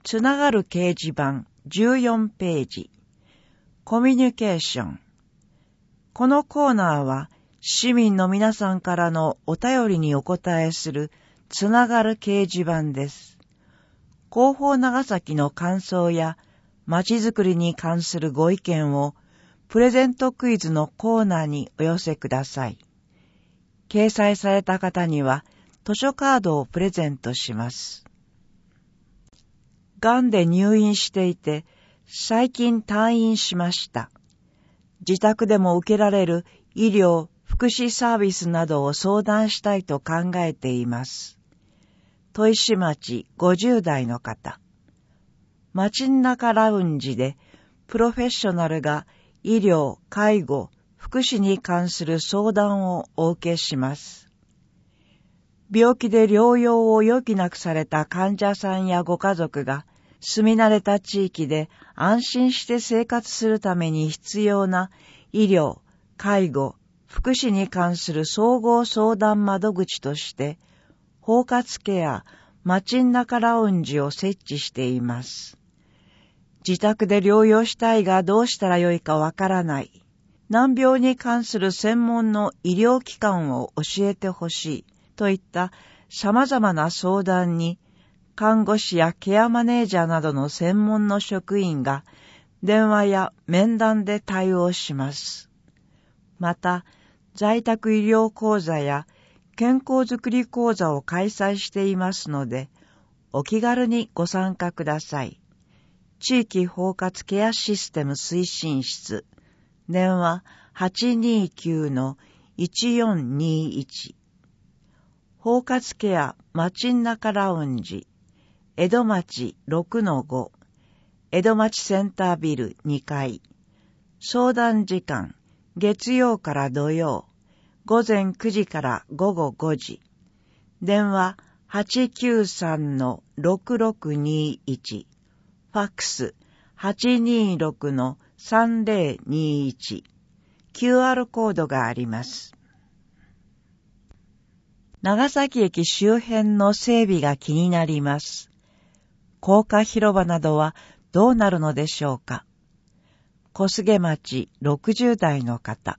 つながる掲示板14ページ。コミュニケーション。このコーナーは市民の皆さんからのお便りにお答えするつながる掲示板です。広報長崎の感想やまちづくりに関するご意見をプレゼントクイズのコーナーにお寄せください。掲載された方には図書カードをプレゼントします。がんで入院していて、最近退院しました。自宅でも受けられる医療・福祉サービスなどを相談したいと考えています。砥石町50代の方。街中ラウンジでプロフェッショナルが医療・介護・福祉に関する相談をお受けします。病気で療養を余儀なくされた患者さんやご家族が住み慣れた地域で安心して生活するために必要な医療、介護、福祉に関する総合相談窓口として包括ケア、街中ラウンジを設置しています。自宅で療養したいがどうしたらよいかわからない。難病に関する専門の医療機関を教えてほしいといった様々な相談に看護師やケアマネージャーなどの専門の職員が電話や面談で対応します。また、在宅医療講座や健康づくり講座を開催していますので、お気軽にご参加ください。地域包括ケアシステム推進室、電話 829-1421。包括ケア街中ラウンジ、江戸町 6-5、江戸町センタービル2階。相談時間、月曜から土曜、午前9時から午後5時。電話 893-6621。ファックス 826-3021。QR コードがあります。長崎駅周辺の整備が気になります。高架広場などはどうなるのでしょうか。小菅町60代の方。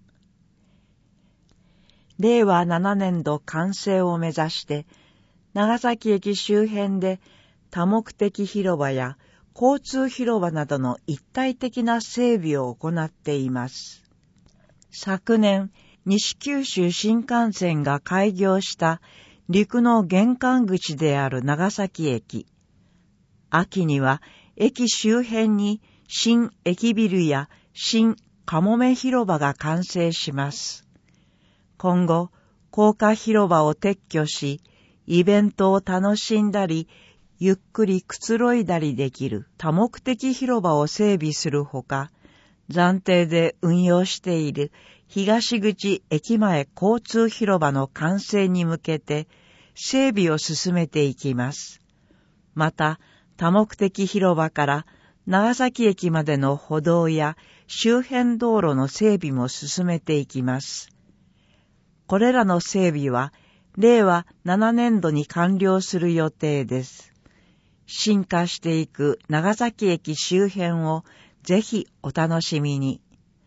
令和7年度完成を目指して、長崎駅周辺で多目的広場や交通広場などの一体的な整備を行っています。昨年、西九州新幹線が開業した陸の玄関口である長崎駅。秋には駅周辺に新駅ビルや新かもめ広場が完成します。今後、高架広場を撤去し、イベントを楽しんだり、ゆっくりくつろいだりできる多目的広場を整備するほか、暫定で運用している東口駅前交通広場の完成に向けて整備を進めていきます。また、多目的広場から長崎駅までの歩道や周辺道路の整備も進めていきます。これらの整備は令和7年度に完了する予定です。進化していく長崎駅周辺をぜひお楽しみに。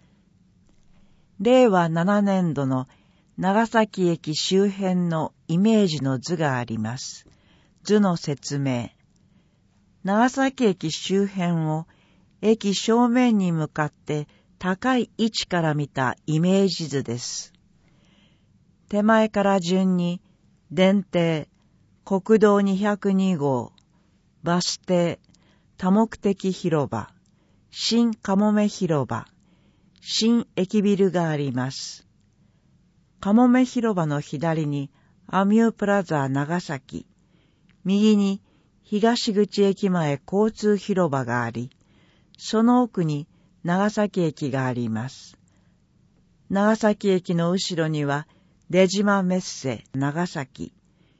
令和7年度の長崎駅周辺のイメージの図があります。図の説明。長崎駅周辺を駅正面に向かって高い位置から見たイメージ図です。手前から順に電停、国道202号、バス停、多目的広場、新かもめ広場、新駅ビルがあります。かもめ広場の左にアミュープラザ長崎、右に東口駅前交通広場があり、その奥に長崎駅があります。長崎駅の後ろには出島メッセ長崎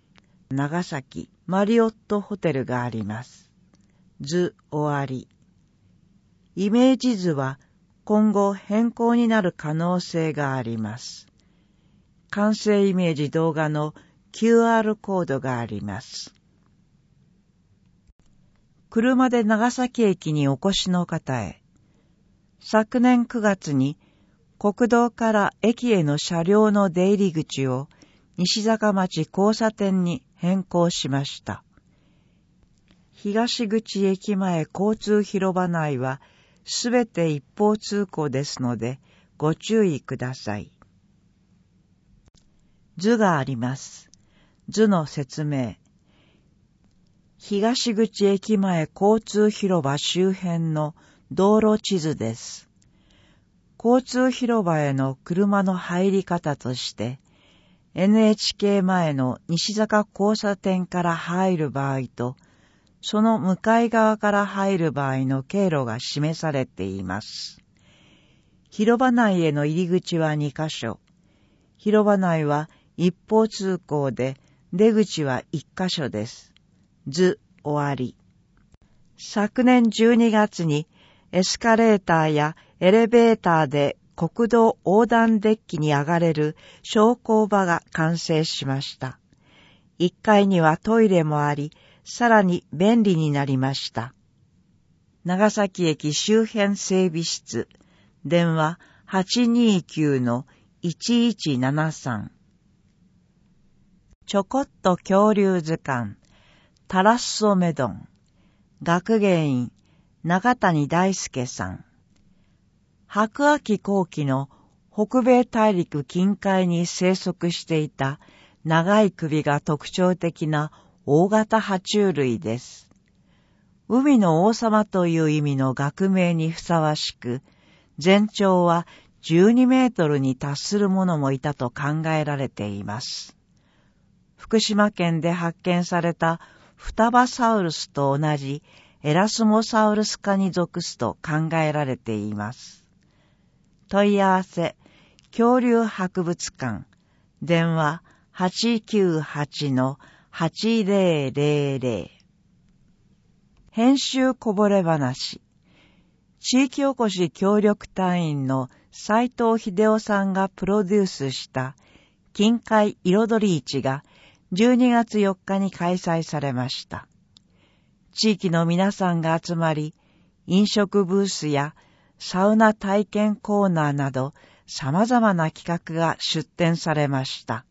マリオットホテルがあります。図終わり。イメージ図は今後変更になる可能性があります。完成イメージ動画の QR コードがあります。 車で長崎駅にお越しの方へ、昨年9月に国道から駅への車両の出入り口を西坂町交差点に変更しました。東口駅前交通広場内はすべて一方通行ですのでご注意ください。図があります。図の説明。東口駅前交通広場周辺の道路地図です。交通広場への車の入り方として、NHK 前の西坂交差点から入る場合と、その向かい側から入る場合の経路が示されています。広場内への入り口は2カ所。広場内は一方通行で、出口は1カ所です。図終わり。昨年12月にエスカレーターやエレベーターで国道横断デッキに上がれる昇降場が完成しました。1階にはトイレもあり、さらに便利になりました。長崎駅周辺整備室、電話 829-1173。ちょこっと恐竜図鑑、タラッソメドン、学芸員、中谷大輔さん。白亜紀後期の北米大陸近海に生息していた長い首が特徴的な大型爬虫類です。海の王様という意味の学名にふさわしく、全長は12メートルに達するものもいたと考えられています。福島県で発見されたフタバサウルスと同じエラスモサウルス科に属すと考えられています。問い合わせ、恐竜博物館、電話 898-8000。編集こぼれ話。地域おこし協力隊員の斉藤秀夫さんがプロデュースした近海彩り市が12月4日に開催されました。地域の皆さんが集まり、飲食ブースやサウナ体験コーナーなど様々な企画が出展されました。